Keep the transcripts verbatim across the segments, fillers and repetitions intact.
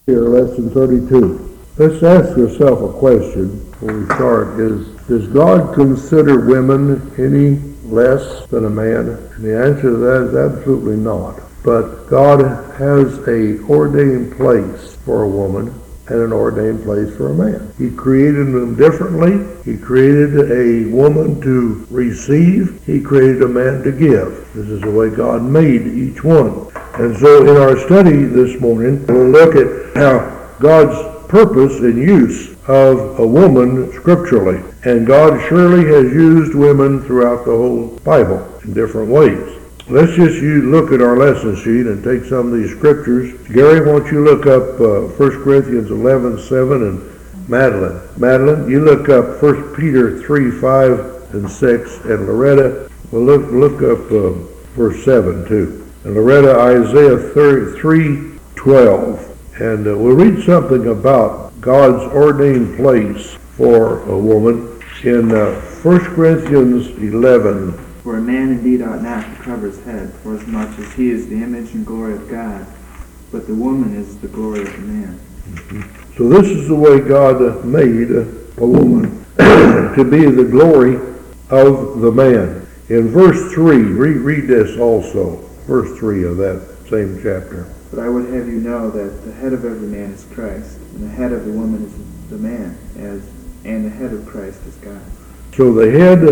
Here, lesson thirty-two. Let's ask yourself a question when we start. Is, does God consider women any less than a man? And the answer to that is absolutely not. But God has a ordained place for a woman and an ordained place for a man. He created them differently. He created a woman to receive. He created a man to give. This is the way God made each one. And so in our study this morning, we'll look at how God's purpose and use of a woman scripturally. And God surely has used women throughout the whole Bible in different ways. Let's just use, look at our lesson sheet and take some of these scriptures. Gary, why don't you look up uh, First Corinthians eleven seven, and Madeline. Madeline, you look up First Peter three five and six, and Loretta, well, look, look up uh, verse seven too. And Loretta, Isaiah thirty-three twelve. And uh, we'll read something about God's ordained place for a woman in uh, First Corinthians eleven. For a man indeed ought not to cover his head, forasmuch as he is the image and glory of God, but the woman is the glory of the man. Mm-hmm. So this is the way God made a woman, to be the glory of the man. In verse three, read, read this also, verse three of that same chapter. But I would have you know that the head of every man is Christ, and the head of the woman is the man, as and the head of Christ is God. So the head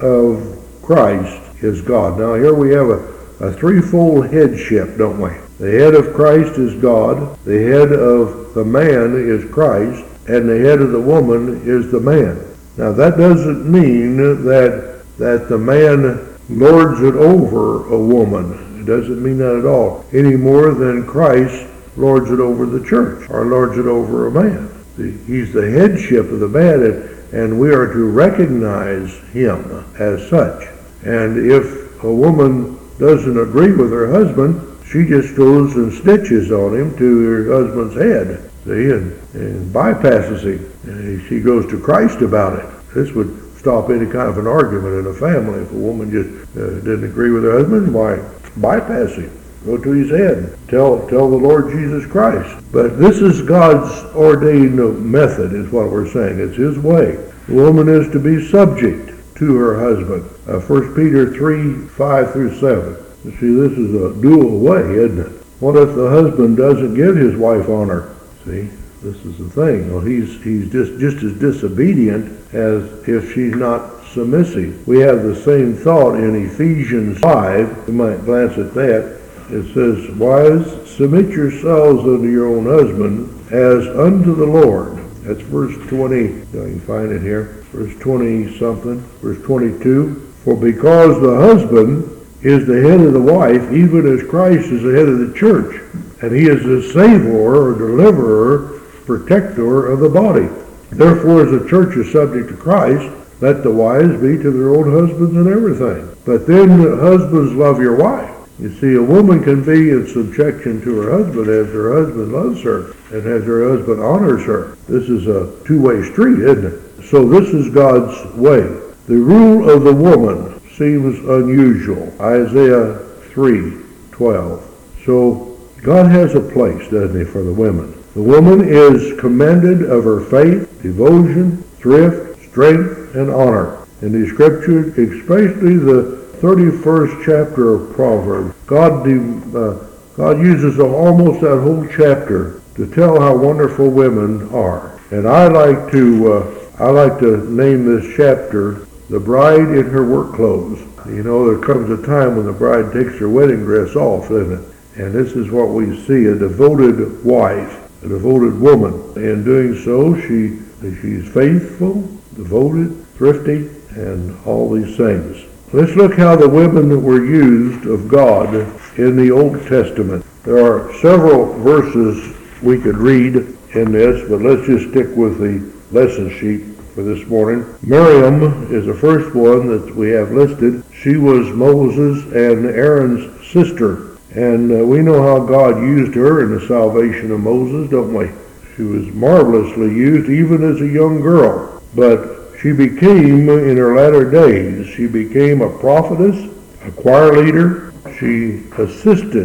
of Christ is God. Now here we have a, a threefold headship, don't we? The head of Christ is God, the head of the man is Christ, and the head of the woman is the man. Now that doesn't mean that that the man lords it over a woman. It doesn't mean that at all. Any more than Christ lords it over the church, or lords it over a man. The, he's the headship of the man, and, and we are to recognize him as such. And if a woman doesn't agree with her husband, she just goes and stitches on him to her husband's head, see, and, and bypasses him. And she goes to Christ about it. This would stop any kind of an argument in a family. If a woman just uh, didn't agree with her husband, why, bypass him. Go to his head. Tell, tell the Lord Jesus Christ. But this is God's ordained method, is what we're saying. It's his way. The woman is to be subject to her husband. Uh, First Peter three five through seven. You see, this is a dual way, isn't it? What if the husband doesn't give his wife honor? See, this is the thing. Well, he's he's just, just as disobedient as if she's not submissive. We have the same thought in Ephesians five. You might glance at that. It says, wives, submit yourselves unto your own husband as unto the Lord. That's verse twenty. You can find it here. Verse twenty something. Verse twenty-two. For because the husband is the head of the wife, even as Christ is the head of the church, and he is the savior or deliverer, protector of the body. Therefore, as the church is subject to Christ, let the wives be to their own husbands in everything. But then husbands, love your wife. You see, a woman can be in subjection to her husband as her husband loves her and as her husband honors her. This is a two-way street, isn't it? So this is God's way. The rule of the woman seems unusual. Isaiah three twelve. So God has a place, doesn't he, for the women. The woman is commended of her faith, devotion, thrift, strength, and honor. In the scripture, especially the thirty-first chapter of Proverbs, God, uh, God uses almost that whole chapter to tell how wonderful women are. And I like to uh, I like to name this chapter "The Bride in Her Work Clothes." You know, there comes a time when the bride takes her wedding dress off, doesn't it? And this is what we see: a devoted wife, a devoted woman. In doing so, she she's faithful, devoted, thrifty, and all these things. Let's look how the women were used of God in the Old Testament. There are several verses we could read in this, but let's just stick with the lesson sheet for this morning. Miriam is the first one that we have listed. She was Moses and Aaron's sister, and uh, we know how God used her in the salvation of Moses, don't we? She was marvelously used even as a young girl, but she became, in her latter days, she became a prophetess, a choir leader. She assisted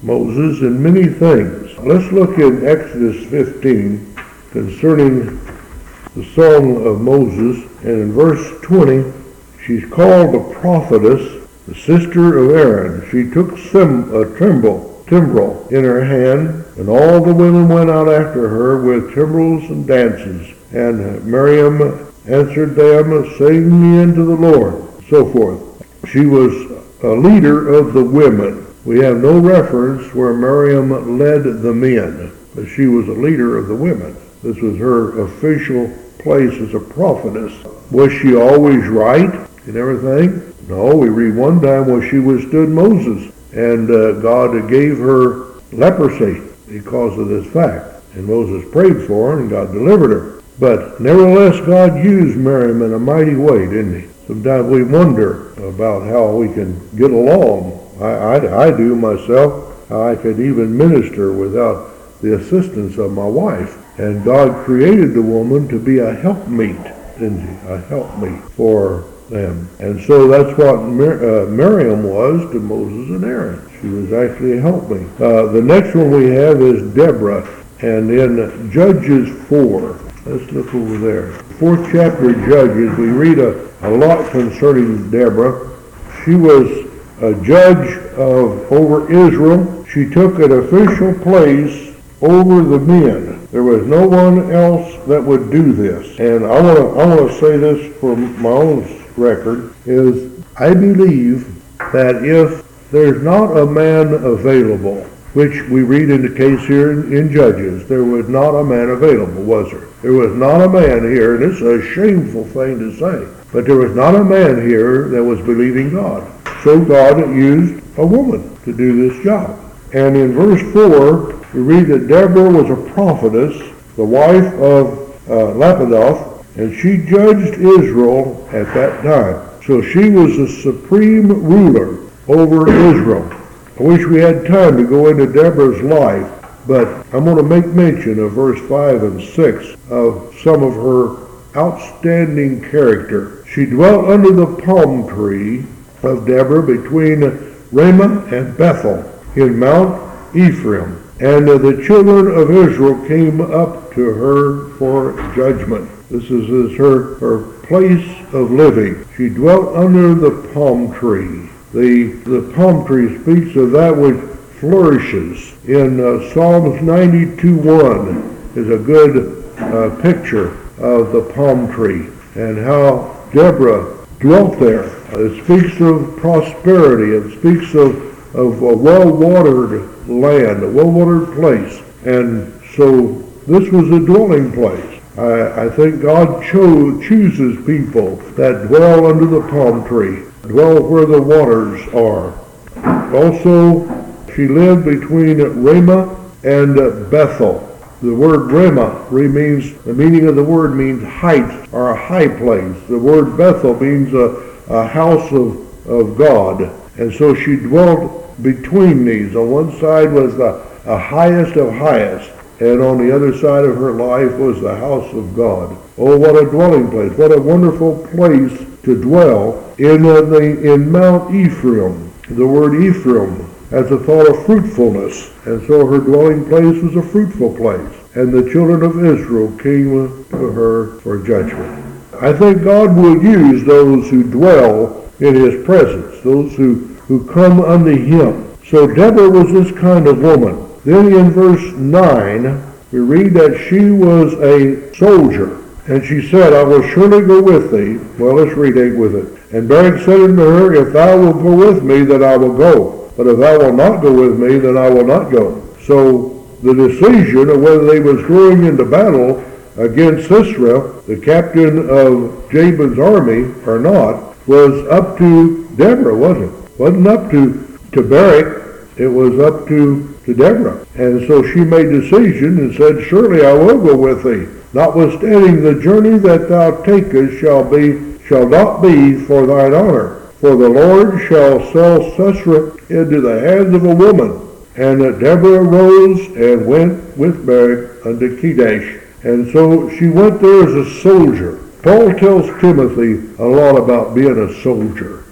Moses in many things. Let's look in Exodus fifteen concerning the song of Moses, and in verse twenty, she's called a prophetess, the sister of Aaron. She took sim, a timbrel, timbrel in her hand, and all the women went out after her with timbrels and dances. And Miriam answered them, sing me unto the Lord, so forth. She was a leader of the women. We have no reference where Miriam led the men, but she was a leader of the women. This was her official place as a prophetess. Was she always right in everything? No, we read one time where she withstood Moses, and uh, God gave her leprosy because of this fact. And Moses prayed for her, and God delivered her. But nevertheless, God used Miriam in a mighty way, didn't he? Sometimes we wonder about how we can get along. I, I, I do myself. How I could even minister without the assistance of my wife. And God created the woman to be a helpmeet, didn't he? A helpmeet for them. And so that's what Mir- uh, Miriam was to Moses and Aaron. She was actually a helpmeet. Uh, the next one we have is Deborah. And in Judges four, let's look over there. Fourth chapter of Judges, we read a, a lot concerning Deborah. She was a judge of over Israel. She took an official place over the men. There was no one else that would do this. And I want to I want to say this for my own record, is I believe that if there's not a man available, which we read in the case here in, in Judges, there was not a man available, was there? There was not a man here, and it's a shameful thing to say, but there was not a man here that was believing God. So God used a woman to do this job. And in verse four, we read that Deborah was a prophetess, the wife of uh, Lapidoth, and she judged Israel at that time. So she was the supreme ruler over Israel. I wish we had time to go into Deborah's life, but I'm going to make mention of verse five and six of some of her outstanding character. She dwelt under the palm tree of Deborah between Ramah and Bethel in Mount Ephraim. And uh, the children of Israel came up to her for judgment. This is, is her, her place of living. She dwelt under the palm tree. The, the palm tree speaks of that which flourishes. In uh, Psalms ninety-two one is a good uh, picture of the palm tree and how Deborah dwelt there. It speaks of prosperity. It speaks of, of a well-watered land, a well-watered place. And so this was a dwelling place. I, I think God cho- chooses people that dwell under the palm tree, dwell where the waters are. Also, she lived between Ramah and Bethel. The word Ramah means, the meaning of the word means height or a high place. The word Bethel means a, a house of, of God. And so she dwelt between these. On one side was the a highest of highest, and on the other side of her life was the house of God. Oh, what a dwelling place. What a wonderful place to dwell in, uh, the, in Mount Ephraim. The word Ephraim has a thought of fruitfulness, and so her dwelling place was a fruitful place. And the children of Israel came to her for judgment. I think God will use those who dwell in his presence, those who, who come unto him. So Deborah was this kind of woman. Then in verse nine, we read that she was a soldier. And she said, I will surely go with thee. Well, let's read eight with it. And Barak said unto her, if thou wilt go with me, then I will go. But if thou wilt not go with me, then I will not go. So the decision of whether they was going into battle against Sisera, the captain of Jabin's army, or not, was up to Deborah, wasn't it? Wasn't up to, to Barak. It was up to, to Deborah. And so she made a decision and said, surely I will go with thee. Notwithstanding the journey that thou takest shall be shall not be for thine honor. For the Lord shall sell Sisera into the hands of a woman. And Deborah arose and went with Barak unto Kedesh. And so she went there as a soldier. Paul tells Timothy a lot about being a soldier.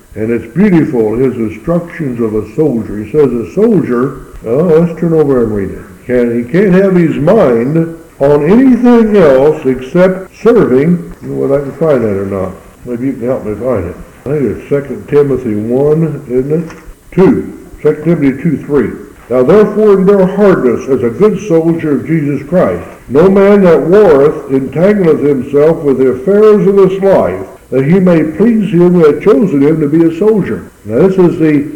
And it's beautiful, his instructions of a soldier. He says a soldier, oh, let's turn over and read it. Can, he can't have his mind on anything else except serving. You know what, I can find that or not. Maybe you can help me find it. I think it's Second Timothy one, isn't it? two. Second Timothy two, three. Now therefore endure hardness as a good soldier of Jesus Christ. No man that warreth entangleth himself with the affairs of this life, that he may please him who hath chosen him to be a soldier. Now this is the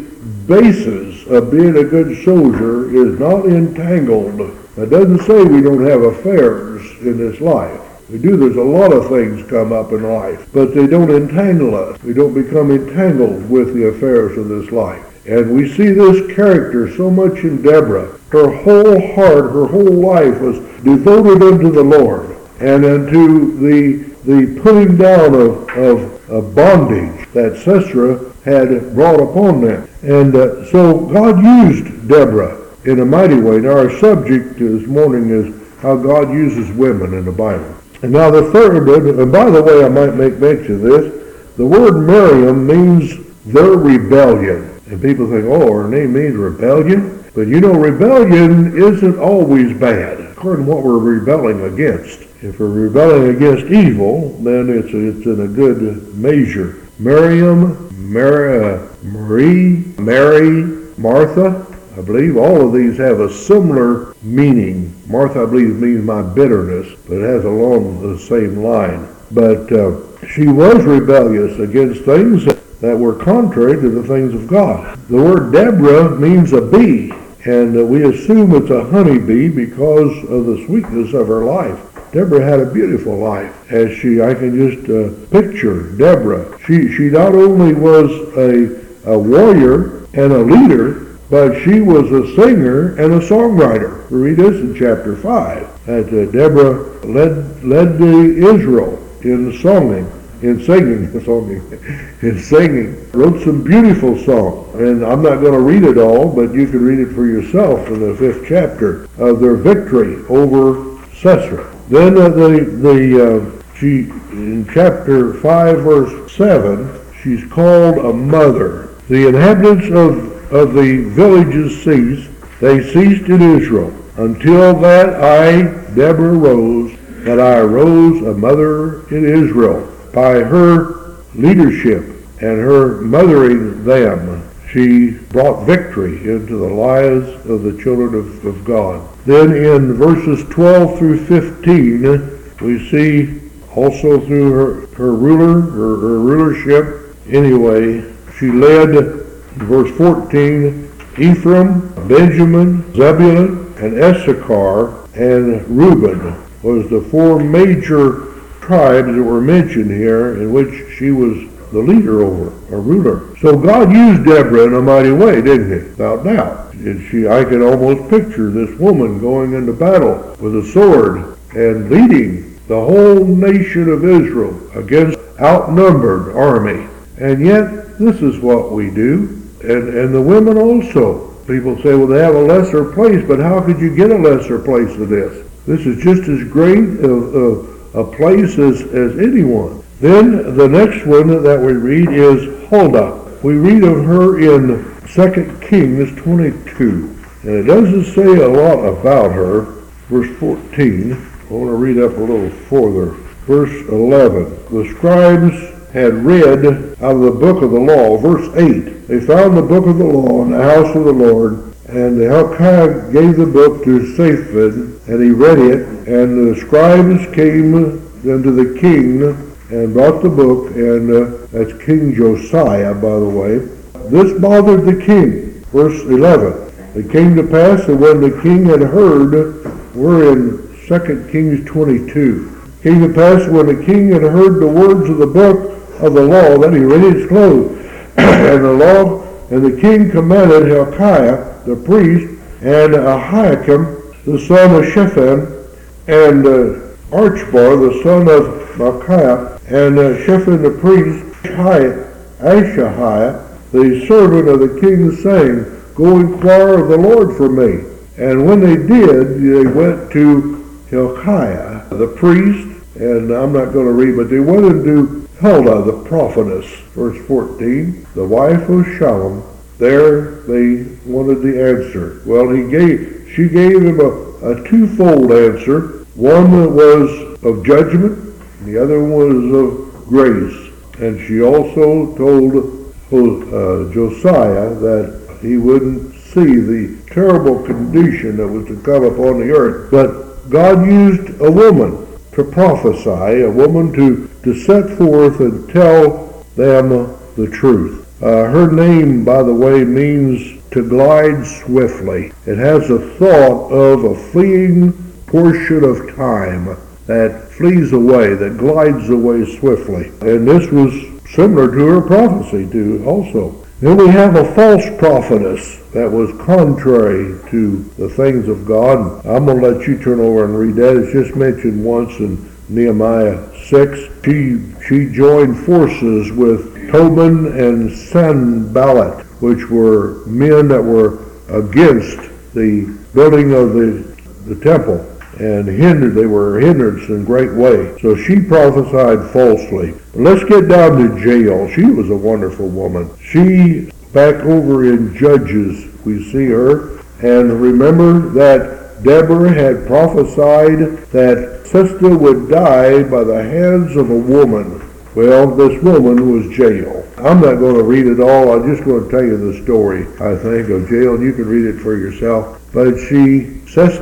basis of being a good soldier, is not entangled. That doesn't say we don't have affairs in this life. We do. There's a lot of things come up in life, but they don't entangle us. We don't become entangled with the affairs of this life. And we see this character so much in Deborah. Her whole heart, her whole life was devoted unto the Lord and unto the the putting down of, of, of bondage that Sisera had brought upon them. And uh, so God used Deborah in a mighty way. Now our subject this morning is how God uses women in the Bible. And now the third, and by the way I might make mention of this, the word Miriam means their rebellion. And people think, oh, her name means rebellion. But you know, rebellion isn't always bad, according to what we're rebelling against. If we're rebelling against evil, then it's it's in a good measure. Miriam, Mary, uh, Marie, Mary, Martha, I believe all of these have a similar meaning. Martha, I believe, means my bitterness, but it has along the same line. But uh, she was rebellious against things that were contrary to the things of God. The word Deborah means a bee, and uh, we assume it's a honeybee because of the sweetness of her life. Deborah had a beautiful life, as she, I can just uh, picture Deborah. She she not only was a, a warrior and a leader, but she was a singer and a songwriter. We read this in chapter five, that uh, Deborah led led the Israel in songing. In singing, in singing, wrote some beautiful songs, and I'm not going to read it all, but you can read it for yourself in the fifth chapter of their victory over Sisera. Then uh, the the uh, she in chapter five, verse seven, she's called a mother. The inhabitants of of the villages ceased; they ceased in Israel until that I, Deborah, rose, that I arose a mother in Israel. By her leadership and her mothering them, she brought victory into the lives of the children of, of God. Then in verses twelve through fifteen, we see also through her, her ruler, her, her rulership, anyway, she led, verse fourteen, Ephraim, Benjamin, Zebulun, and Issachar, and Reuben was the four major tribes that were mentioned here, in which she was the leader over, a ruler. So God used Deborah in a mighty way, didn't he? Without doubt. And she, I can almost picture this woman going into battle with a sword and leading the whole nation of Israel against outnumbered army. And yet, this is what we do. And, and the women also. People say, well, they have a lesser place, but how could you get a lesser place than this? This is just as great a, a, a place as, as anyone. Then the next one that we read is Huldah. We read of her in Second Kings twenty-two. And it doesn't say a lot about her. Verse fourteen. I want to read up a little further. Verse eleven. The scribes had read out of the book of the law. Verse eight. They found the book of the law in the house of the Lord. And Hilkiah gave the book to Shaphan, and he read it. And the scribes came unto the king and brought the book, and uh, that's King Josiah, by the way. This bothered the king. Verse eleven. It came to pass that when the king had heard, we're in Second Kings twenty-two. It came to pass when the king had heard the words of the book of the law, that he rent his clothes. and the law, and the king commanded Hilkiah the priest, and Ahikam the son of Shaphan, and uh, Archbar the son of Micaiah, and uh, Shaphan the priest, Ashahiah the servant of the king, saying, Go inquire of the Lord for me. And when they did, they went to Hilkiah the priest, and I'm not going to read, but they went into Huldah the prophetess, verse fourteen, the wife of Shallum. There they wanted the answer. Well, he gave, she gave him a, a twofold answer. One was of judgment, and the other was of grace. And she also told uh, Josiah that he wouldn't see the terrible condition that was to come upon the earth. But God used a woman to prophesy, a woman to, to set forth and tell them the truth. Uh, her name, by the way, means to glide swiftly. It has a thought of a fleeing portion of time that flees away, that glides away swiftly. And this was similar to her prophecy too also. Then we have a false prophetess that was contrary to the things of God. I'm going to let you turn over and read that. It's just mentioned once in Nehemiah six. She, she joined forces with Tobin and Sanballat, which were men that were against the building of the, the temple, and hindered, they were hindrance in great way. So she prophesied falsely. But let's get down to Jael. She was a wonderful woman. She, back over in Judges, we see her, and remember that Deborah had prophesied that Sisera would die by the hands of a woman. Well, this woman was Jael. I'm not going to read it all. I'm just going to tell you the story, I think, of Jael. You can read it for yourself. But she,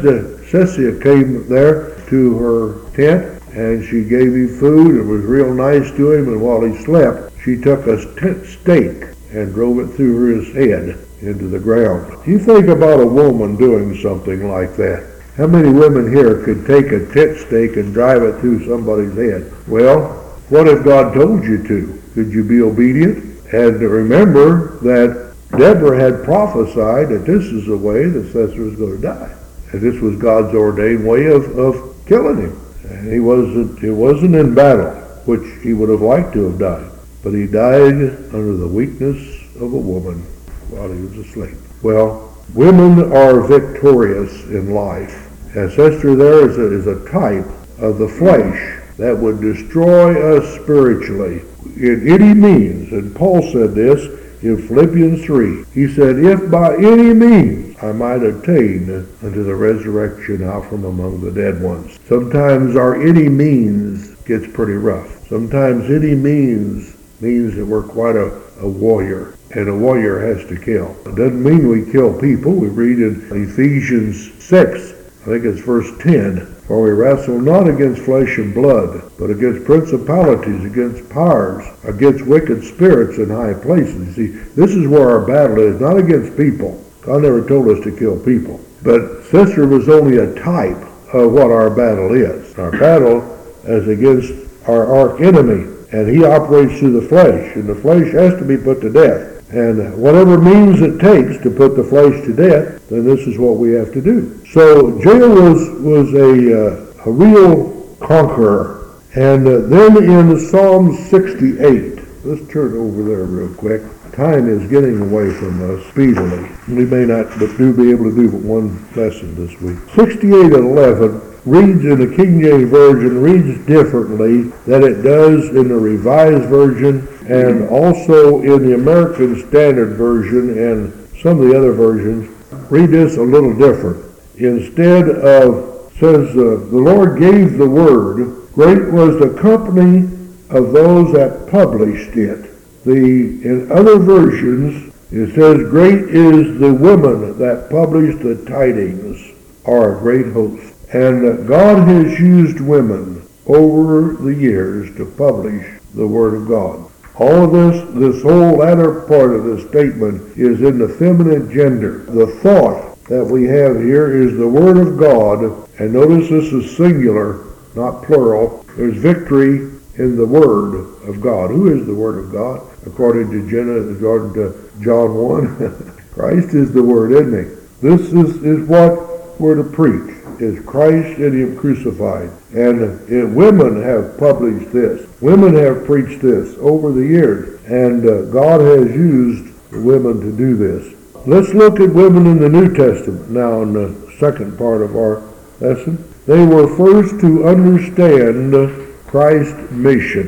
Sisera came there to her tent, and she gave him food and was real nice to him. And while he slept, she took a tent stake and drove it through his head into the ground. You think about a woman doing something like that. How many women here could take a tent stake and drive it through somebody's head? Well, what if God told you to? Could you be obedient? And remember that Deborah had prophesied that this is the way that Sisera was going to die. And this was God's ordained way of, of killing him. And he wasn't, it wasn't in battle, which he would have liked to have died. But he died under the weakness of a woman while he was asleep. Well, women are victorious in life. And Sisera there is a, is a type of the flesh that would destroy us spiritually in any means. And Paul said this in Philippians three. He said, if by any means I might attain unto the resurrection out from among the dead ones. Sometimes our any means gets pretty rough. Sometimes any means means that we're quite a, a warrior. And a warrior has to kill. It doesn't mean we kill people. We read in Ephesians six, I think it's verse ten, for we wrestle not against flesh and blood, but against principalities, against powers, against wicked spirits in high places. You see, this is where our battle is, not against people. God never told us to kill people. But Sisera was only a type of what our battle is. Our battle is against our arch enemy, and he operates through the flesh, and the flesh has to be put to death. And whatever means it takes to put the flesh to death, then this is what we have to do. So Jael was, was a, uh, a real conqueror. And uh, then in Psalm sixty-eight, let's turn over there real quick. Time is getting away from us speedily. We may not but do be able to do but one lesson this week. sixty-eight eleven reads in the King James Version, reads differently than it does in the Revised Version and also in the American Standard Version and some of the other versions. Read this a little different. Instead of, says, uh, the Lord gave the word, great was the company of those that published it. The, in other versions, it says, great is the women that published the tidings, or a great host. And God has used women over the years to publish the Word of God. All of this, this whole latter part of this statement is in the feminine gender. The thought that we have here is the Word of God, and notice this is singular, not plural. There's victory in the Word of God. Who is the Word of God? According to Jenna, according to John one, Christ is the Word, isn't he? This is, is what we're to preach, is Christ and Him crucified. And it, women have published this. Women have preached this over the years. And uh, God has used women to do this. Let's look at women in the New Testament now in the second part of our lesson. They were first to understand Christ's mission.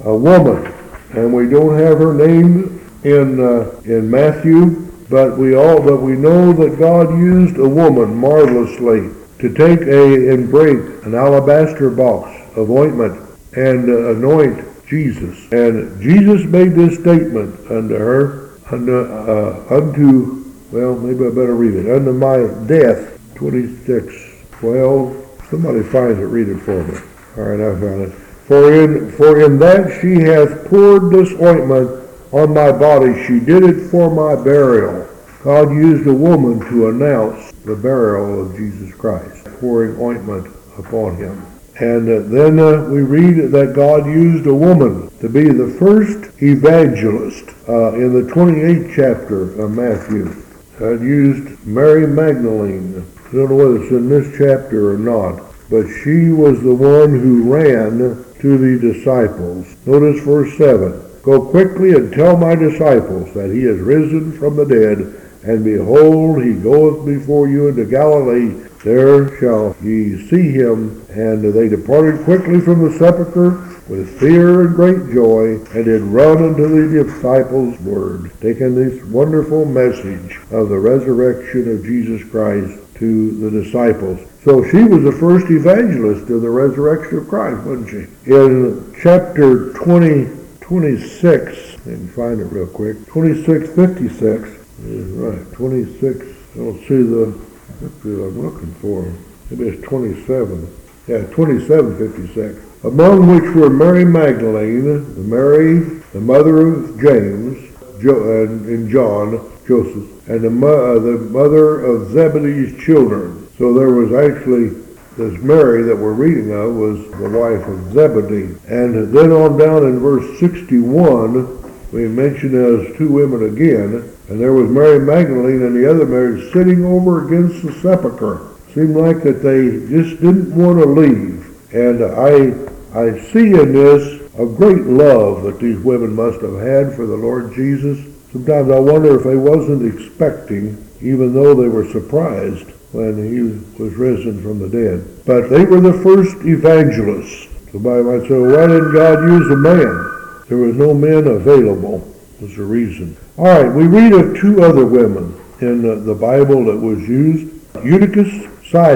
a woman, and we don't have her name in uh, in Matthew, but we all but we know that God used a woman marvelously to take a and break an alabaster box of ointment and uh, anoint Jesus. And Jesus made this statement unto her, unto, uh, unto well, maybe I better read it. Unto my death, twenty-six twelve. Somebody finds it, read it for me. All right, I found it. For in for in that she hath poured this ointment on my body, she did it for my burial. God used a woman to announce the burial of Jesus Christ, pouring ointment upon him. And uh, then uh, we read that God used a woman to be the first evangelist uh, in the twenty-eighth chapter of Matthew. God used Mary Magdalene. I don't know whether it's in this chapter or not, but she was the one who ran to the disciples. Notice verse seven. Go quickly and tell my disciples that he is risen from the dead, and behold, he goeth before you into Galilee. There shall ye see him. And they departed quickly from the sepulchre with fear and great joy, and did run unto the disciples' word, taking this wonderful message of the resurrection of Jesus Christ to the disciples. So she was the first evangelist of the resurrection of Christ, wasn't she? In chapter twenty, twenty-six, and find it real quick, twenty-six fifty-six, is right, twenty-six, I don't see the, that's what I'm looking for, maybe it's twenty-seven, yeah, twenty-seven fifty-six, among which were Mary Magdalene, Mary, the mother of James, jo- and, and John, Joseph, and the, mo- uh, the mother of Zebedee's children. So there was actually, this Mary that we're reading of was the wife of Zebedee. And then on down in verse sixty-one, we mention as two women again, and there was Mary Magdalene and the other Mary sitting over against the sepulchre. Seemed like that they just didn't want to leave. And I I see in this a great love that these women must have had for the Lord Jesus. Sometimes I wonder if they wasn't expecting, even though they were surprised when he was risen from the dead. But they were the first evangelists. Somebody might say, well, why didn't God use a man? There was no men available, was the reason. All right, we read of two other women in the, the Bible that was used. Eutychus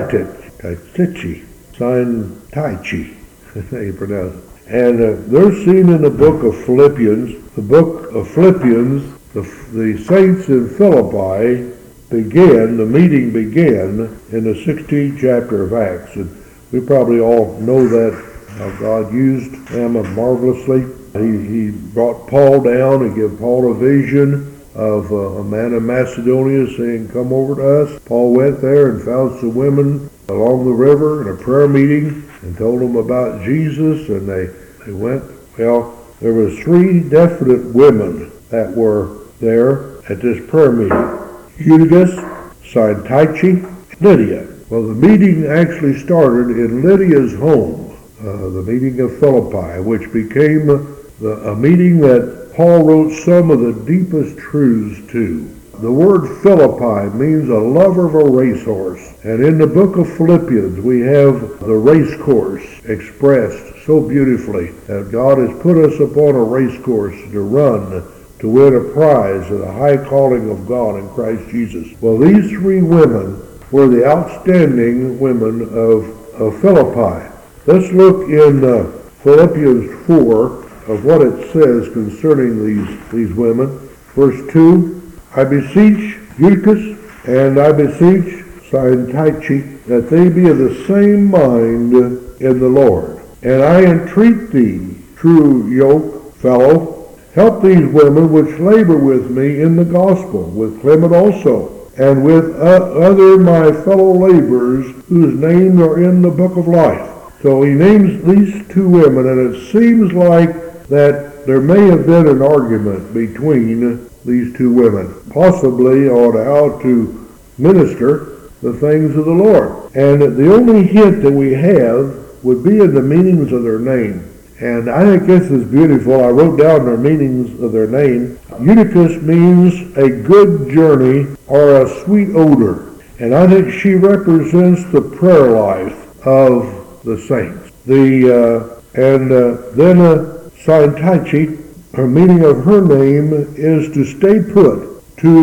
Syntych, Syntych, how you pronounce it. And uh, they're seen in the book of Philippians. The book of Philippians, the, the saints in Philippi began, the meeting began in the sixteenth chapter of Acts. And we probably all know that, how God used them marvelously. He, he brought Paul down and gave Paul a vision of uh, a man in Macedonia saying, come over to us. Paul went there and found some women along the river in a prayer meeting and told them about Jesus, and they, they went. Well, there was three definite women that were there at this prayer meeting. Eutychus, Syntych, Lydia. Well, the meeting actually started in Lydia's home, uh, the meeting of Philippi, which became the, a meeting that Paul wrote some of the deepest truths to. The word Philippi means a lover of a racehorse. And in the book of Philippians, we have the race course expressed so beautifully that God has put us upon a race course to run, to win a prize of the high calling of God in Christ Jesus. Well, these three women were the outstanding women of, of Philippi. Let's look in uh, Philippians four of what it says concerning these, these women. Verse two, I beseech Eutychus and I beseech Syntych that they be of the same mind in the Lord. And I entreat thee, true yoke fellow, help these women which labor with me in the gospel, with Clement also, and with uh, other my fellow laborers whose names are in the book of life. So he names these two women, and it seems like that there may have been an argument between these two women, possibly on how to minister the things of the Lord. And the only hint that we have would be in the meanings of their name. And I think this is beautiful. I wrote down their meanings of their name. Eutychus means a good journey or a sweet odor. And I think she represents the prayer life of the saints. The uh, and uh, then uh, Syntyche, a meaning of her name, is to stay put,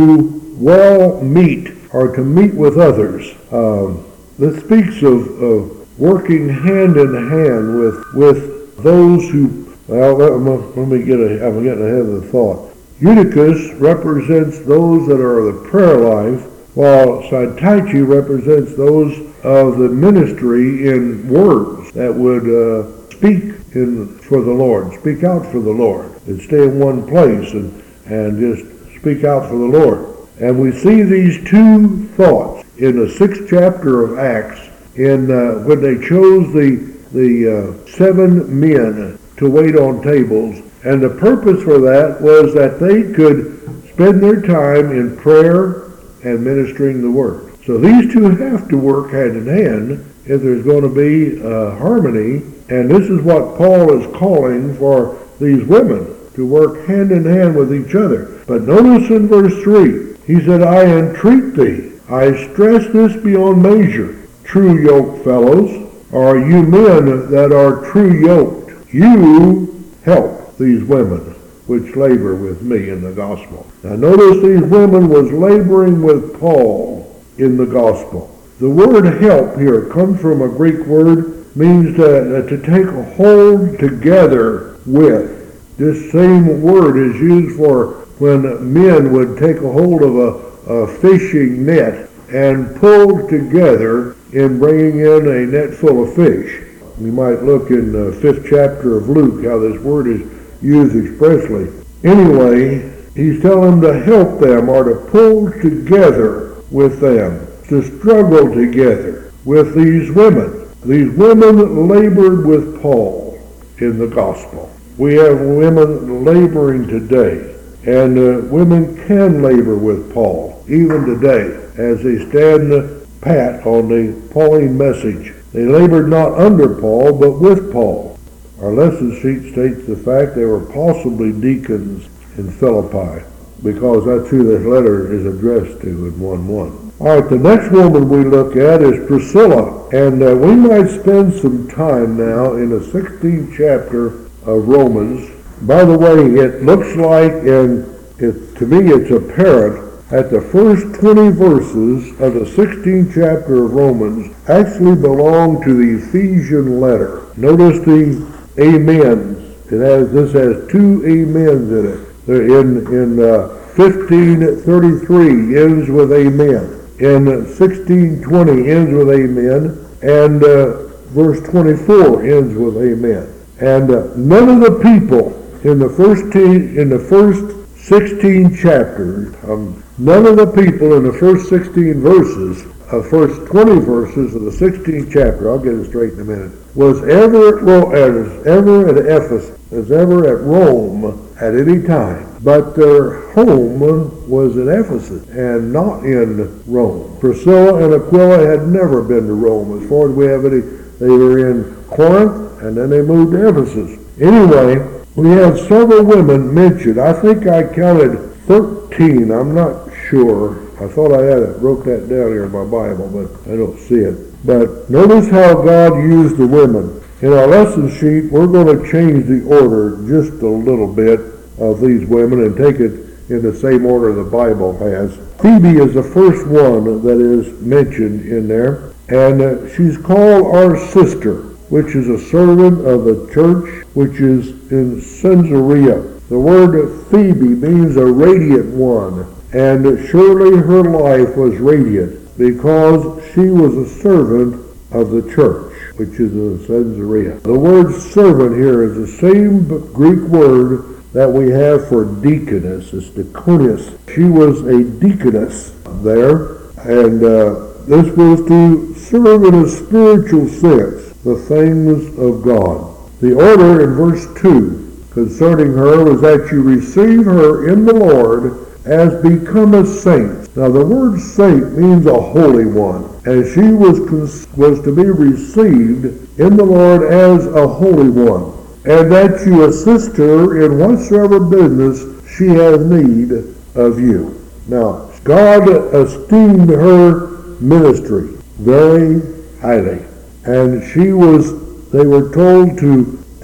to well meet, or to meet with others. Um, this speaks of, of working hand in hand with with those who, well, let, let me get a, I'm getting ahead of the thought. Eutychus represents those that are of the prayer life, while Syntyche represents those of the ministry in words that would uh, speak in for the Lord, speak out for the Lord, and stay in one place and, and just speak out for the Lord. And we see these two thoughts in the sixth chapter of Acts, in uh, when they chose the the uh, seven men to wait on tables, and the purpose for that was that they could spend their time in prayer and ministering the word. So these two have to work hand in hand if there's going to be uh, harmony, and this is what Paul is calling for these women, to work hand in hand with each other. But notice in verse three, he said, I entreat thee, I stress this beyond measure, true yoke fellows, or you men that are true yoked, you help these women which labor with me in the gospel. Now notice these women was laboring with Paul in the gospel. The word help here comes from a Greek word, means to, to take a hold together with. This same word is used for when men would take a hold of a, a fishing net and pull together in bringing in a net full of fish. You might look in the fifth chapter of Luke how this word is used expressly. Anyway, he's telling them to help them, or to pull together with them, to struggle together with these women. These women labored with Paul in the gospel. We have women laboring today, and uh, women can labor with Paul even today as they stand pat on the Pauline message. They labored not under Paul, but with Paul. Our lesson sheet states the fact they were possibly deacons in Philippi, because that's who this letter is addressed to in one one. All right, the next woman we look at is Priscilla, and uh, we might spend some time now in the sixteenth chapter of Romans. By the way, it looks like, and it, to me it's apparent, that the first twenty verses of the sixteenth chapter of Romans actually belong to the Ephesian letter. Notice the amens. It has, this has two amens in it. They're in in uh, fifteen thirty-three ends with amen. In sixteen twenty ends with amen, and uh, verse twenty-four ends with amen. And uh, none of the people in the first te- in the first sixteen chapters, um, none of the people in the first sixteen verses, uh, first twenty verses of the sixteenth chapter, I'll get it straight in a minute, was ever at, Ro- as ever at Ephesus, as ever at Rome at any time. But their home was in Ephesus and not in Rome. Priscilla and Aquila had never been to Rome. As far as we have any, they were in Corinth, and then they moved to Ephesus. Anyway, we have several women mentioned. I think I counted thirteen. I'm not sure. I thought I had it, wrote that down here in my Bible, but I don't see it. But notice how God used the women. In our lesson sheet, we're going to change the order just a little bit of these women and take it in the same order the Bible has. Phoebe is the first one that is mentioned in there, and uh, she's called our sister, which is a servant of the church which is in Caesarea. The word Phoebe means a radiant one, and surely her life was radiant because she was a servant of the church, which is in Caesarea. The word servant here is the same Greek word that we have for deaconess. It's diakonos. She was a deaconess there, and uh, this was to serve in a spiritual sense the things of God. The order in verse two concerning her was that you receive her in the Lord as become a saint. Now the word saint means a holy one, and she was cons- was to be received in the Lord as a holy one, and that you assist her in whatsoever business she has need of you. Now, God esteemed her ministry very highly, and she was, they were told to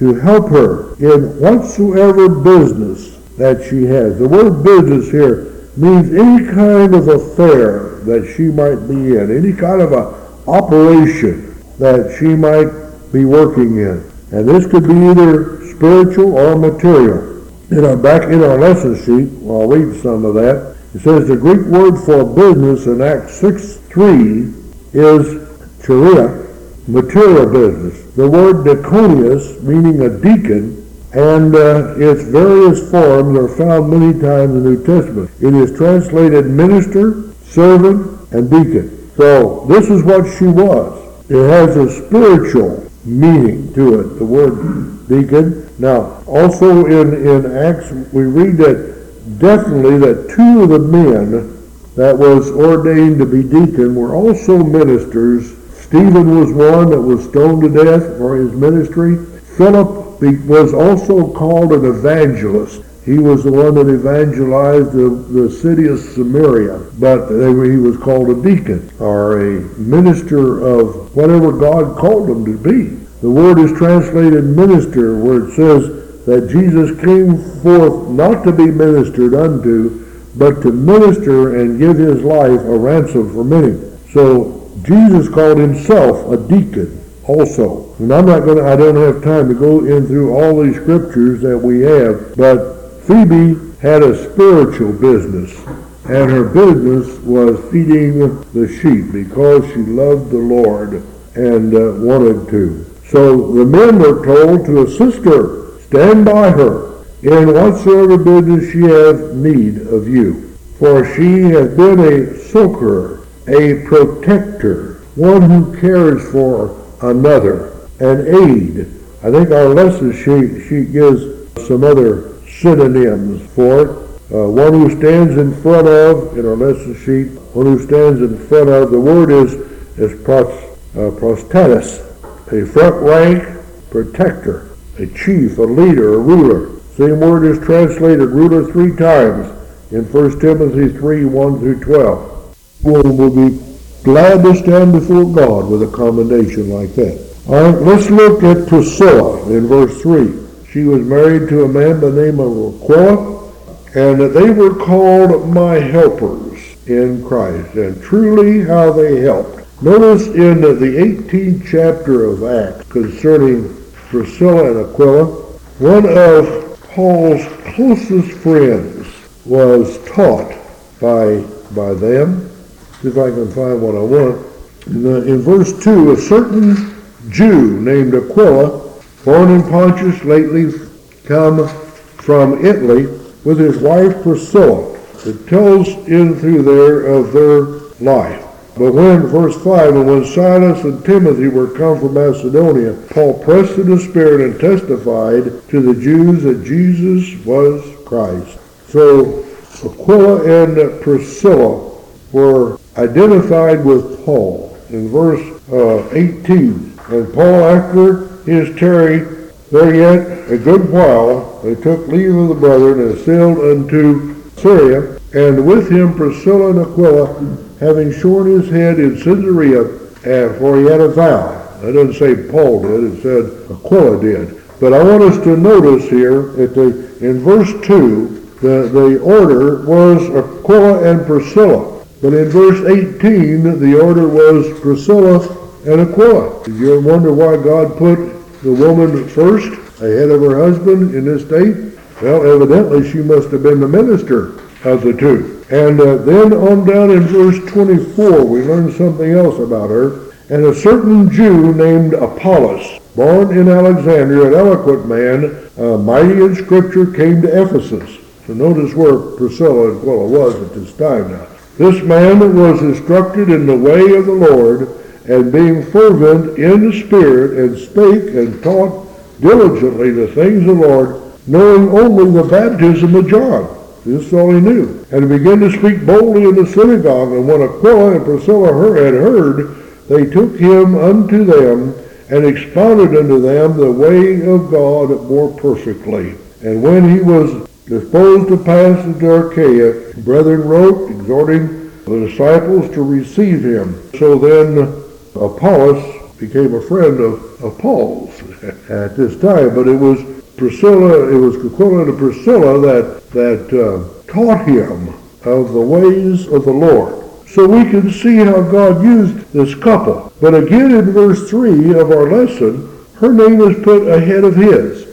to help her in whatsoever business that she has. The word business here means any kind of affair that she might be in, any kind of a operation that she might be working in. And this could be either spiritual or material. In our, back in our lesson sheet, I'll read some of that. It says the Greek word for business in Acts six three is charia, material business. The word diakonios, meaning a deacon, and uh, its various forms are found many times in the New Testament. It is translated minister, servant, and deacon. So this is what she was. It has a spiritual meaning to it, the word deacon. Now, also in, in Acts, we read that definitely that two of the men that was ordained to be deacon were also ministers. Stephen was one that was stoned to death for his ministry. Philip was also called an evangelist. He was the one that evangelized the, the city of Samaria, but they were, he was called a deacon or a minister of whatever God called him to be. The word is translated minister, where it says that Jesus came forth not to be ministered unto, but to minister and give his life a ransom for many. So Jesus called himself a deacon also. And I'm not going to, I don't have time to go in through all these scriptures that we have, but Phoebe had a spiritual business, and her business was feeding the sheep because she loved the Lord and uh, wanted to. So the men were told to assist her, stand by her in whatsoever business she has need of you. For she has been a succorer, a protector, one who cares for another, an aid. I think our lesson sheet, sheet gives some other synonyms for it. Uh, one who stands in front of, in our lesson sheet, one who stands in front of, the word is, is pros, uh, prostatus, a front rank protector, a chief, a leader, a ruler. Same word is translated ruler three times in First Timothy three, one through twelve. One will be glad to stand before God with a commendation like that. All right, let's look at Priscilla in verse three. She was married to a man by the name of Aquila, and they were called my helpers in Christ, and truly how they helped. Notice in the eighteenth chapter of Acts concerning Priscilla and Aquila, one of Paul's closest friends was taught by, by them. See if I can find what I want. In, the, in verse two, a certain Jew named Aquila, born in Pontus, lately come from Italy, with his wife Priscilla. It tells in through there of their life. But when, verse five, and when Silas and Timothy were come from Macedonia, Paul pressed in the Spirit and testified to the Jews that Jesus was Christ. So Aquila and Priscilla were identified with Paul in verse uh, eighteen. And Paul, after his tarry there yet a good while, they took leave of the brethren and sailed unto Syria, and with him Priscilla and Aquila, having shorn his head in Caesarea, and for he had a vow. It doesn't say Paul did, it said Aquila did. But I want us to notice here that the, in verse two, the, the order was Aquila and Priscilla. But in verse eighteen, the order was Priscilla and Aquila. Did you ever wonder why God put the woman first, ahead of her husband in this state? Well, evidently she must have been the minister of the two. And uh, then on down in verse twenty-four, we learn something else about her. And a certain Jew named Apollos, born in Alexandria, an eloquent man, uh, mighty in Scripture, came to Ephesus. So notice where Priscilla and Aquila was at this time now. This man was instructed in the way of the Lord, and being fervent in the Spirit, and spake and taught diligently the things of the Lord, knowing only the baptism of John. This is all he knew. And he began to speak boldly in the synagogue. And when Aquila and Priscilla had heard, they took him unto them, and expounded unto them the way of God more perfectly. And when he was disposed to pass into Achaia, brethren wrote, exhorting the disciples to receive him. So then Apollos became a friend of, of Paul's at this time. But it was Priscilla, it was Aquila and Priscilla that, that uh, taught him of the ways of the Lord. So we can see how God used this couple. But again in verse three of our lesson, her name is put ahead of his.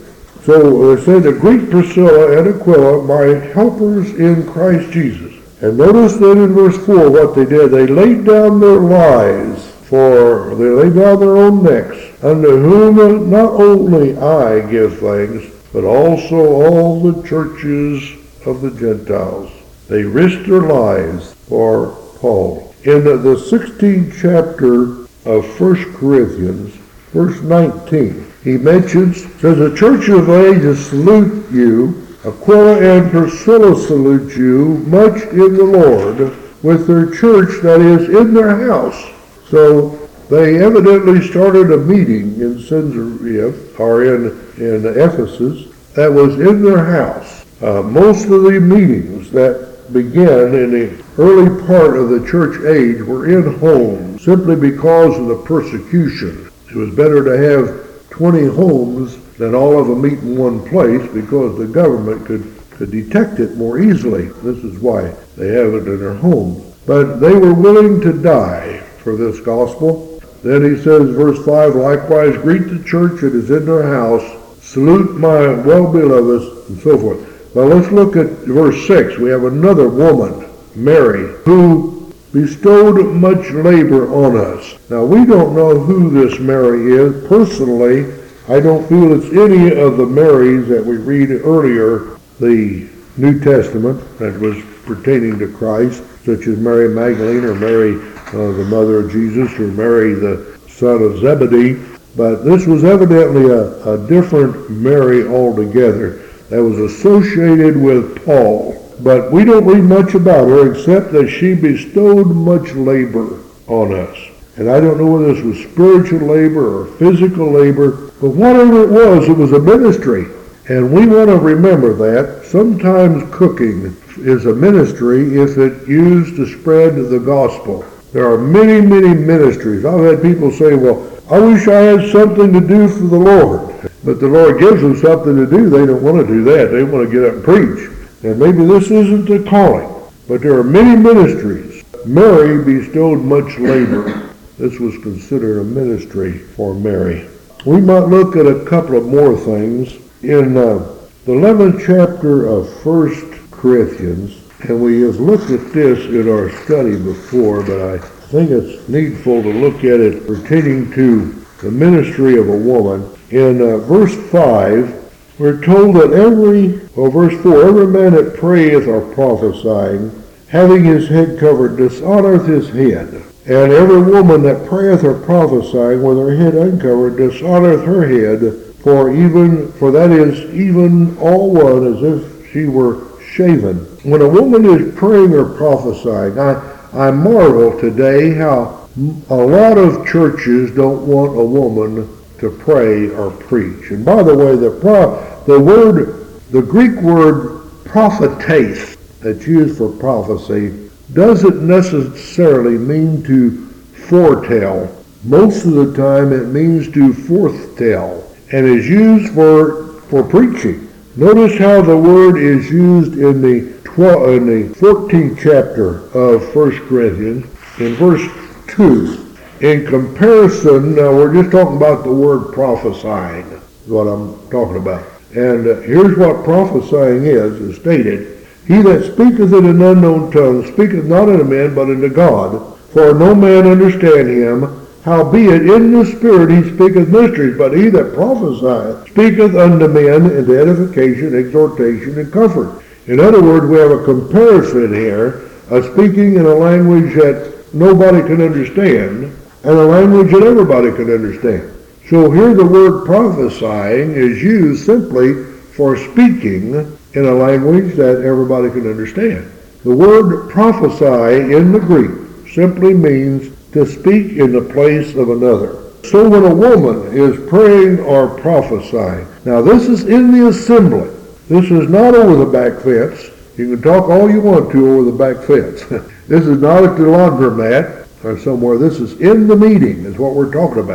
So it said, the Greek Priscilla and Aquila, my helpers in Christ Jesus. And notice then in verse four what they did. They laid down their lives, for they laid down their own necks, unto whom not only I give thanks, but also all the churches of the Gentiles. They risked their lives for Paul. In the sixteenth chapter of First Corinthians, verse nineteen, he mentions, says, the church of Asia salute you, Aquila and Priscilla salute you, much in the Lord, with their church that is in their house. So they evidently started a meeting in Caesarea, or in, in Ephesus, that was in their house. Uh, most of the meetings that began in the early part of the church age were in homes, simply because of the persecution. It was better to have twenty homes than all of them meet in one place, because the government could, could detect it more easily. This is why they have it in their homes. But they were willing to die for this gospel. Then he says, verse five, likewise greet the church that is in their house, salute my well-beloved, and so forth. Now let's look at verse six. We have another woman, Mary, who bestowed much labor on us. Now we don't know who this Mary is. Personally, I don't feel it's any of the Marys that we read earlier, the New Testament, that was pertaining to Christ, such as Mary Magdalene, or Mary, uh, the mother of Jesus, or Mary, the son of Zebedee. But this was evidently a, a different Mary altogether that was associated with Paul. But we don't read much about her except that she bestowed much labor on us. And I don't know whether this was spiritual labor or physical labor, but whatever it was, it was a ministry. And we want to remember that. Sometimes cooking is a ministry if it used to spread the gospel. There are many, many ministries. I've had people say, well, I wish I had something to do for the Lord. But the Lord gives them something to do. They don't want to do that. They want to get up and preach. And maybe this isn't a calling. But there are many ministries. Mary bestowed much labor. This was considered a ministry for Mary. We might look at a couple of more things. In uh, the eleventh chapter of First Corinthians, and we have looked at this in our study before, but I think it's needful to look at it pertaining to the ministry of a woman. In uh, verse five, we're told that every, well, verse four, every man that prayeth or prophesying, having his head covered, dishonoreth his head. And every woman that prayeth or prophesying with her head uncovered, dishonoreth her head, for even, for that is even all one as if she were shaven. When a woman is praying or prophesying, I, I marvel today how a lot of churches don't want a woman to pray or preach. And by the way, the pro, the word, the Greek word prophetess that's used for prophecy doesn't necessarily mean to foretell. Most of the time it means to forthtell, and is used for, for preaching. Notice how the word is used in the twelve, in the fourteenth chapter of First Corinthians, in verse two. In comparison, now we're just talking about the word prophesying, is what I'm talking about. And uh, here's what prophesying is, is stated, he that speaketh in an unknown tongue speaketh not unto men, but unto God, for no man understand him. Howbeit in the Spirit he speaketh mysteries, but he that prophesieth speaketh unto men in edification, exhortation, and comfort. In other words, we have a comparison here of speaking in a language that nobody can understand, and a language that everybody can understand. So here the word prophesying is used simply for speaking in a language that everybody can understand. The word prophesy in the Greek simply means to speak in the place of another. So when a woman is praying or prophesying, now this is in the assembly. This is not over the back fence. You can talk all you want to over the back fence. This is not at the laundromat or somewhere. This is in the meeting is what we're talking about.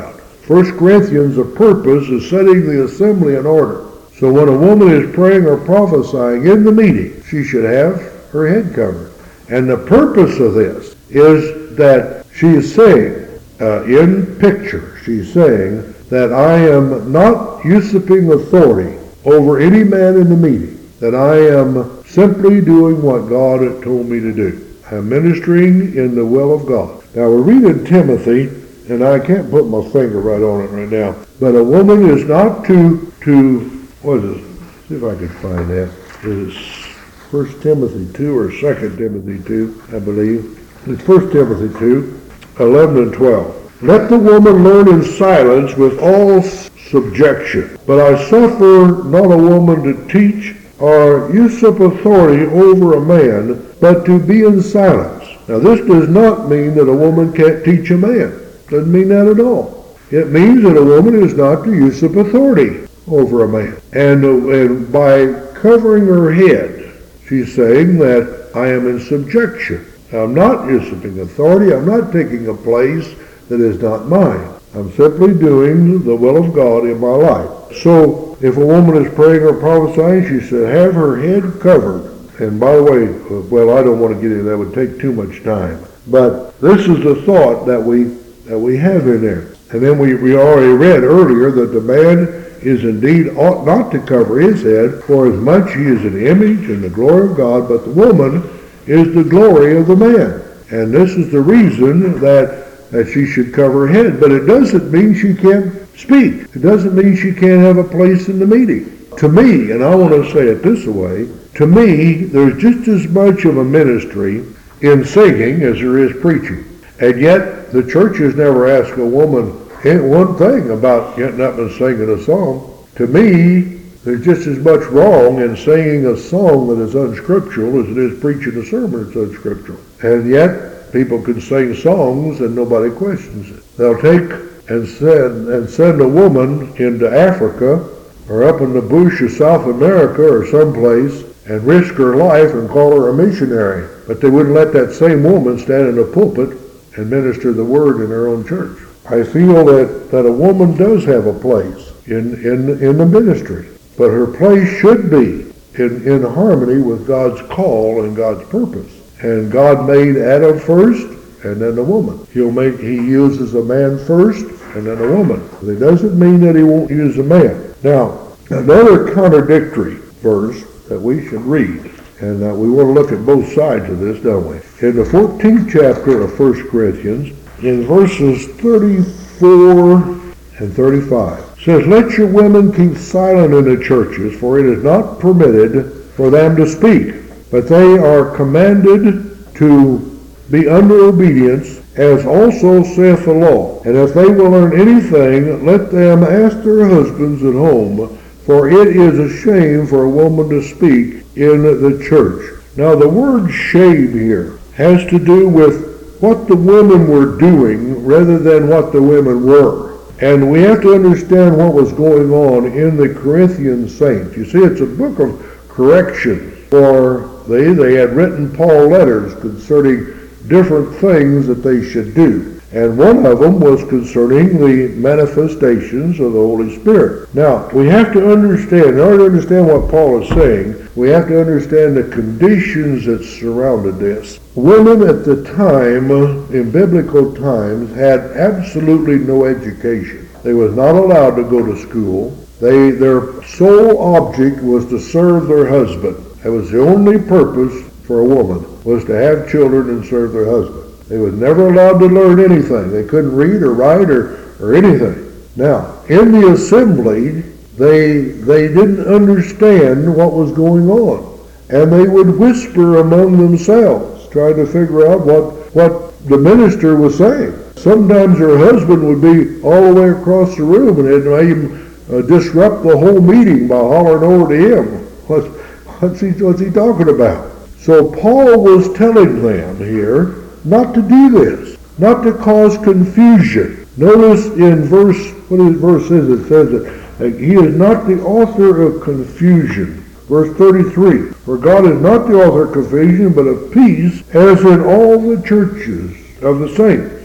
First Corinthians, the purpose is setting the assembly in order. So when a woman is praying or prophesying in the meeting, she should have her head covered. And the purpose of this is that she is saying, uh, in picture, she's saying that I am not usurping authority over any man in the meeting, that I am simply doing what God had told me to do. I'm ministering in the will of God. Now we're reading Timothy, and I can't put my finger right on it right now, but a woman is not to, to what is it? See if I can find that. It's First Timothy two or Second Timothy two, I believe. It's First Timothy two, eleven and twelve. Let the woman learn in silence with all subjection. But I suffer not a woman to teach or usurp authority over a man, but to be in silence. Now this does not mean that a woman can't teach a man. Doesn't mean that at all. It means that a woman is not to usurp authority over a man. And, uh, and by covering her head, she's saying that I am in subjection. I'm not usurping authority. I'm not taking a place that is not mine. I'm simply doing the will of God in my life. So if a woman is praying or prophesying, she should have her head covered. And by the way, well, I don't want to get into that. It would take too much time. But this is the thought that we that we have in there. And then we, we already read earlier that the man is indeed ought not to cover his head, for as much he is an image and the glory of God, but the woman is the glory of the man. And this is the reason that, that she should cover her head. But it doesn't mean she can't speak. It doesn't mean she can't have a place in the meeting. To me, and I want to say it this way, to me, there's just as much of a ministry in singing as there is preaching. And yet, the church has never asked a woman one thing about getting up and singing a song. To me, there's just as much wrong in singing a song that is unscriptural as it is preaching a sermon that's unscriptural. And yet, people can sing songs and nobody questions it. They'll take and send, and send a woman into Africa or up in the bush of South America or someplace and risk her life and call her a missionary. But they wouldn't let that same woman stand in a pulpit and minister the word in her own church. I feel that, that a woman does have a place in, in, in the ministry, but her place should be in, in harmony with God's call and God's purpose. And God made Adam first and then the woman. He'll make, he uses a man first and then a woman. It doesn't mean that he won't use a man. Now, another contradictory verse that we should read, and that we want to look at both sides of this, don't we? In the fourteenth chapter of First Corinthians, in verses thirty-four and thirty-five, says, let your women keep silent in the churches, for it is not permitted for them to speak, but they are commanded to be under obedience, as also saith the law. And if they will learn anything, let them ask their husbands at home, for it is a shame for a woman to speak in the church. Now the word shame here has to do with what the women were doing rather than what the women were. And we have to understand what was going on in the Corinthian saints. You see, it's a book of correction, for they, they had written Paul letters concerning different things that they should do. And one of them was concerning the manifestations of the Holy Spirit. Now, we have to understand, in order to understand what Paul is saying, we have to understand the conditions that surrounded this. Women at the time, in biblical times, had absolutely no education. They was not allowed to go to school. They, their sole object was to serve their husband. That was the only purpose for a woman, was to have children and serve their husband. They were never allowed to learn anything. They couldn't read or write or, or anything. Now, in the assembly, they they didn't understand what was going on. And they would whisper among themselves, trying to figure out what, what the minister was saying. Sometimes her husband would be all the way across the room, and it made him uh, disrupt the whole meeting by hollering over to him. What's, what's, he, what's he talking about? So Paul was telling them here not to do this, not to cause confusion. Notice in verse, what is verse is it says that he is not the author of confusion. Verse thirty-three, for God is not the author of confusion, but of peace, as in all the churches of the saints.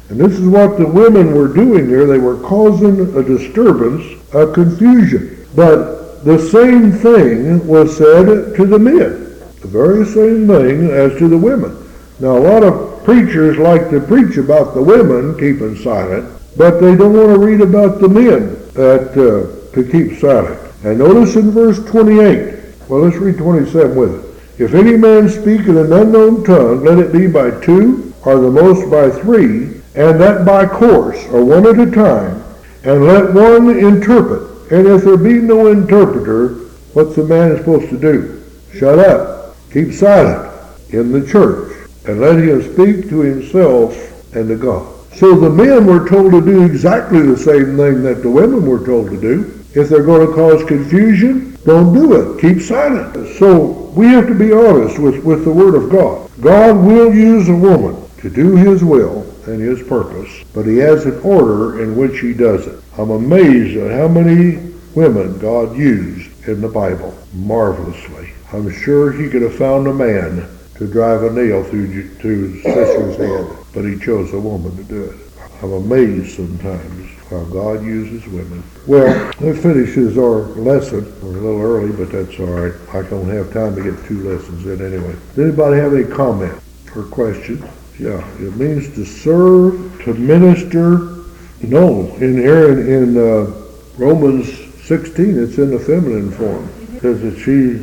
And this is what the women were doing there. They were causing a disturbance, a confusion. But the same thing was said to the men. The very same thing as to the women. Now, a lot of preachers like to preach about the women keeping silent, but they don't want to read about the men that uh, to keep silent. And notice in verse twenty-eight. Well, let's read twenty-seven with it. If any man speak in an unknown tongue, let it be by two, or the most by three, and that by course, or one at a time, and let one interpret. And if there be no interpreter, what's the man supposed to do? Shut up. Keep silent in the church, and let him speak to himself and to God. So the men were told to do exactly the same thing that the women were told to do. If they're going to cause confusion, don't do it. Keep silent. So we have to be honest with, with the Word of God. God will use a woman to do His will and His purpose, but He has an order in which He does it. I'm amazed at how many women God used in the Bible, marvelously. I'm sure He could have found a man to drive a nail through to Sisera's head, but He chose a woman to do it. I'm amazed sometimes how God uses women. Well, that finishes our lesson. We're a little early, but that's all right. I don't have time to get two lessons in anyway. Does anybody have any comment or questions? Yeah, it means to serve, to minister. No, in here in, in uh, Romans sixteen, it's in the feminine form. It says that she,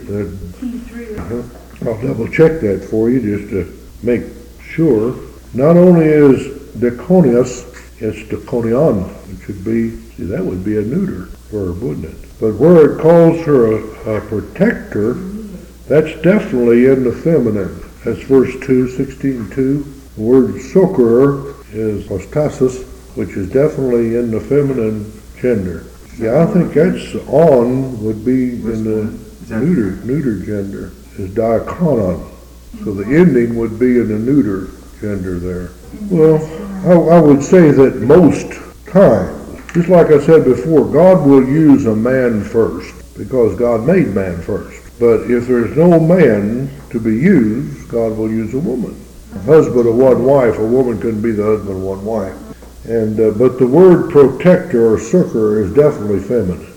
uh, uh-huh. I'll double check that for you just to make sure. Not only is Diconius, it's Diconion. It should be, see, that would be a neuter verb, wouldn't it? But where it calls her a, a protector, that's definitely in the feminine. That's verse two, sixteen two. The word succorer is ostasis, which is definitely in the feminine gender. Yeah, I think that's on would be in the neuter, neuter gender, is diakonon. So the ending would be in the neuter gender there. Well, I, I would say that most times, just like I said before, God will use a man first because God made man first. But if there's no man to be used, God will use a woman. A husband of one wife, a woman couldn't be the husband of one wife. And uh, but the word protector or succor is definitely feminine.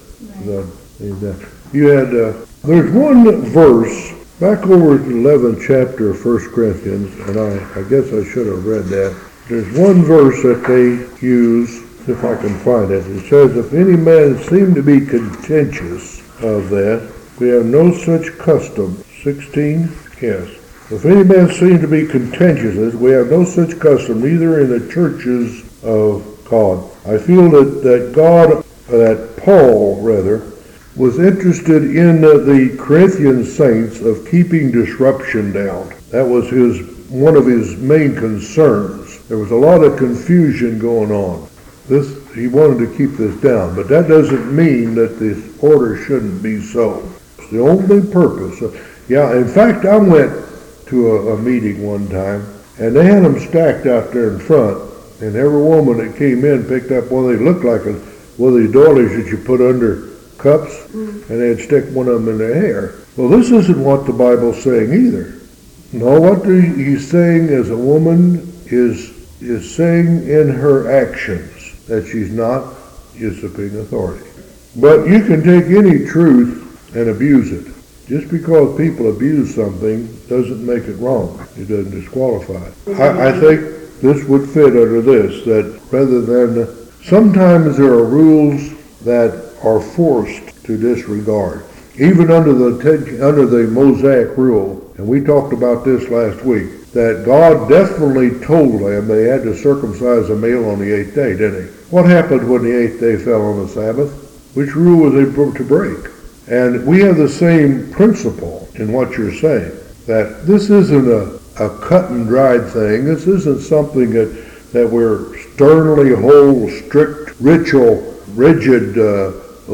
Right. You had uh, there's one verse back over the eleventh chapter of First Corinthians, and I, I guess I should have read that. There's one verse that they use, if I can find it. It says, if any man seem to be contentious of that, we have no such custom. sixteen, yes. If any man seem to be contentious, we have no such custom, neither in the churches of God. I feel that, that God, that Paul, rather, was interested in uh, the Corinthian saints of keeping disruption down. That was his one of his main concerns. There was a lot of confusion going on. This he wanted to keep this down, but that doesn't mean that this order shouldn't be so. It's the only purpose. Yeah, in fact, I went to a, a meeting one time, and they had them stacked out there in front, and every woman that came in picked up one. They looked like a, one of these doilies that you put under cups, and they'd stick one of them in their hair. Well, this isn't what the Bible's saying either. No, what he's saying is a woman is is saying in her actions that she's not usurping authority. But you can take any truth and abuse it. Just because people abuse something doesn't make it wrong. It doesn't disqualify it. I, I think this would fit under this, that rather than, sometimes there are rules that are forced to disregard. Even under the under the Mosaic rule, and we talked about this last week, that God definitely told them they had to circumcise a male on the eighth day, didn't he? What happened when the eighth day fell on the Sabbath? Which rule was they to break? And we have the same principle in what you're saying, that this isn't a, a cut and dried thing. This isn't something that, that we're sternly hold strict ritual, rigid uh,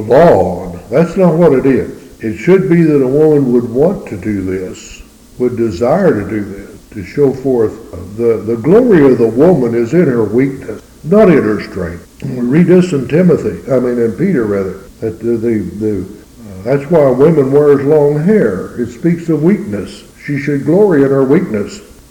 law on. That's not what it is. It should be that a woman would want to do this, would desire to do this, to show forth the, the glory of the woman is in her weakness, not in her strength. We read this in Timothy, I mean in Peter rather, that the, the, the uh, that's why women wears long hair. It speaks of weakness. She should glory in her weakness.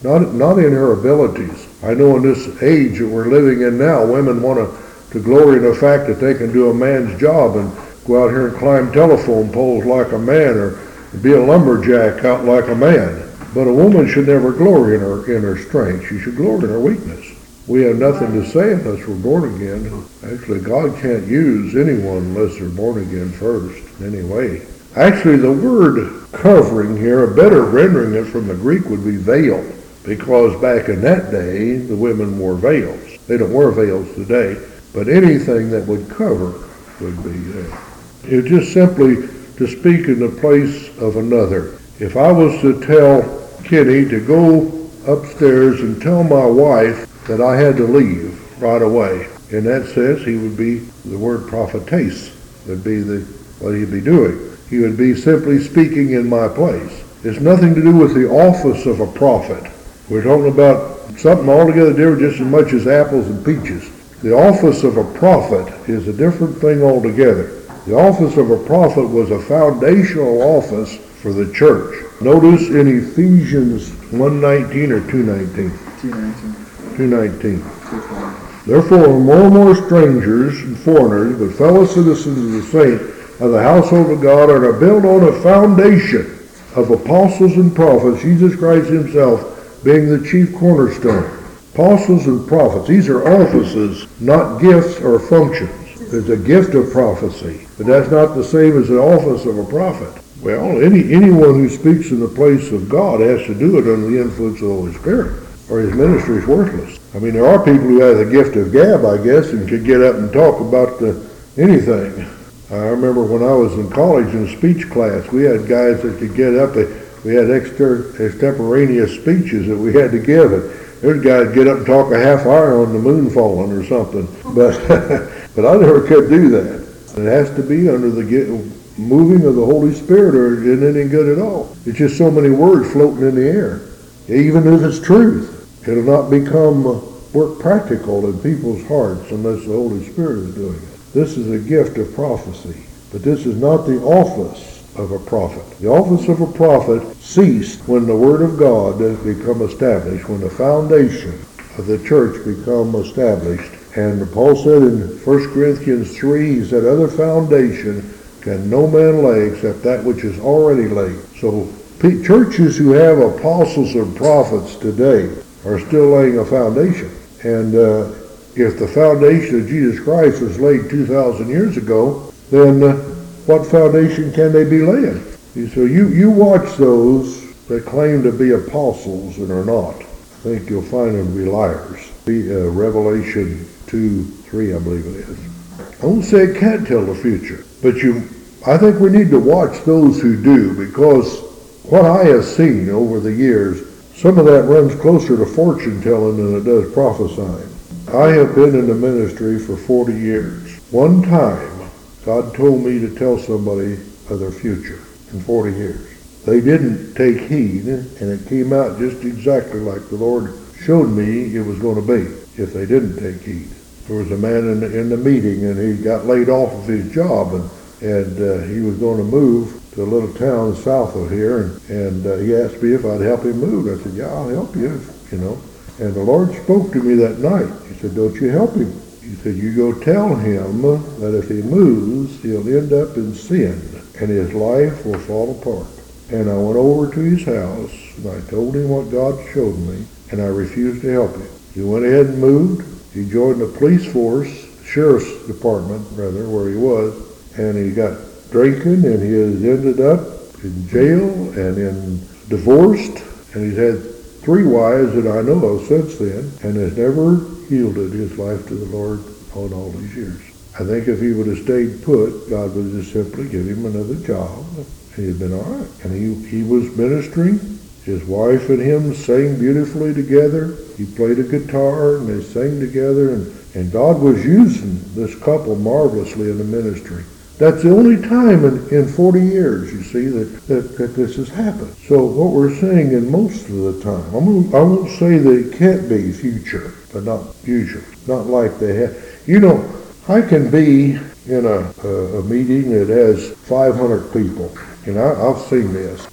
not not in her abilities. I know in this age that we're living in now, women want to, to glory in the fact that they can do a man's job and go out here and climb telephone poles like a man, or be a lumberjack out like a man. But a woman should never glory in her in her strength. She should glory in her weakness. We have nothing to say unless we're born again. Actually, God can't use anyone unless they're born again first, anyway. Actually, the word covering here, a better rendering it from the Greek would be veil, because back in that day, the women wore veils. They don't wear veils today, but anything that would cover would be there. It's just simply to speak in the place of another. If I was to tell Kenny to go upstairs and tell my wife that I had to leave right away, in that sense, he would be, the word prophetess would be the what he'd be doing. He would be simply speaking in my place. It's nothing to do with the office of a prophet. We're talking about something altogether different, just as much as apples and peaches. The office of a prophet is a different thing altogether. The office of a prophet was a foundational office for the church. Notice in Ephesians one nineteen or two nineteen? two nineteen. two nineteen. Therefore, more and more strangers and foreigners, but fellow citizens of the saints, of the household of God, are to build on a foundation of apostles and prophets, Jesus Christ himself being the chief cornerstone. Apostles and prophets, these are offices, not gifts or functions. There's a gift of prophecy, but that's not the same as the office of a prophet. Well, any anyone who speaks in the place of God has to do it under the influence of the Holy Spirit, or his ministry is worthless. I mean, there are people who have the gift of gab, I guess, and could get up and talk about the, anything. I remember when I was in college in speech class, we had guys that could get up. We had exter, extemporaneous speeches that we had to give. And there's guys get up and talk a half hour on the moon falling or something. But but I never could do that. It has to be under the moving of the Holy Spirit, or it isn't any good at all. It's just so many words floating in the air. Even if it's truth, it'll not become work practical in people's hearts unless the Holy Spirit is doing it. This is a gift of prophecy, but this is not the office of a prophet. The office of a prophet ceased when the Word of God become established, when the foundation of the church become established. And Paul said in First Corinthians three, he said, other foundation can no man lay except that which is already laid. So churches who have apostles and prophets today are still laying a foundation. And uh, if the foundation of Jesus Christ was laid two thousand years ago, then uh, what foundation can they be laying? So you, you watch those that claim to be apostles and are not. I think you'll find them to be liars. Be, uh, Revelation two three, I believe it is. I won't say it can't tell the future, but you, I think we need to watch those who do, because what I have seen over the years, some of that runs closer to fortune telling than it does prophesying. I have been in the ministry for forty years. One time, God told me to tell somebody of their future in forty years. They didn't take heed, and it came out just exactly like the Lord showed me it was going to be if they didn't take heed. There was a man in the, in the meeting, and he got laid off of his job, and, and uh, he was going to move to a little town south of here, and, and uh, he asked me if I'd help him move. I said, yeah, I'll help you, you know. And the Lord spoke to me that night. He said, don't you help him. He said, you go tell him that if he moves, he'll end up in sin, and his life will fall apart. And I went over to his house, and I told him what God showed me, and I refused to help him. He went ahead and moved. He joined the police force, sheriff's department, rather, where he was, and he got drinking, and he has ended up in jail and in divorced, and he's had three wives that I know of since then, and has never yielded his life to the Lord on all these years. I think if he would have stayed put, God would just simply give him another job, and he'd been all right. And he, he was ministering. His wife and him sang beautifully together. He played a guitar, and they sang together, and, and God was using this couple marvelously in the ministry. That's the only time in, in forty years, you see, that, that, that this has happened. So what we're saying in most of the time, I won't, I won't say that it can't be future, but not usually. Not like they have. You know, I can be in a, a, a meeting that has five hundred people, and I, I've seen this.